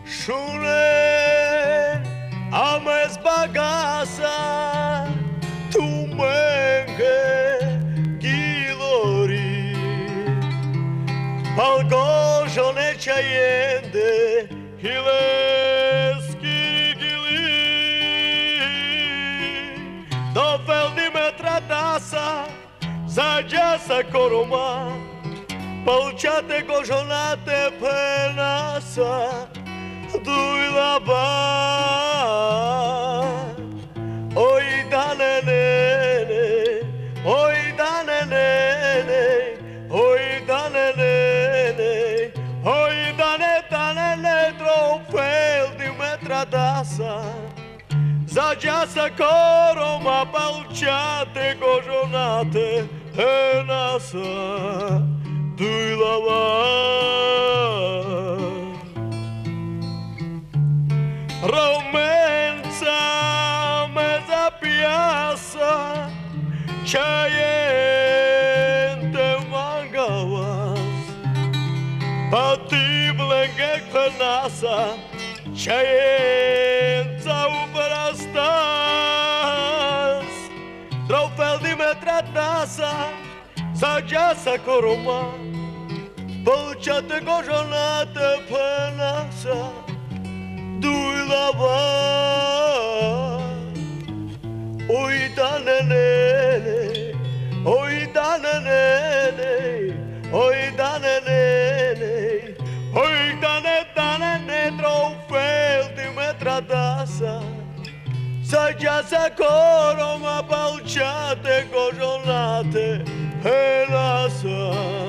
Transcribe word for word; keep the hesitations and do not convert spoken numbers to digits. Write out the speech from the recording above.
Шунен, амес багаса, tu menge gilori, palgojo ne chayende, hileski gili, do fel di metra dasa, zađasa koroma, palčate gožonate penasa, duj laba. Oj dane nene, oj dane nene, oj dane nene, oj dane dane ne trofel di metra dasa, zađasa koroma palčate gožonate penasa, duj laba. Romența meza piasa, chayente mangawas, patiblenge klanasa, chayența ubrastas, trofel di metra dasa, zađasa koroma, palčate gožonate penasa, duj laba. Oj dane nene, oj dane nene, oj dane nene, oj dane dane ne trofel di metra dasa, zađasa koroma palčate gožonate penasa.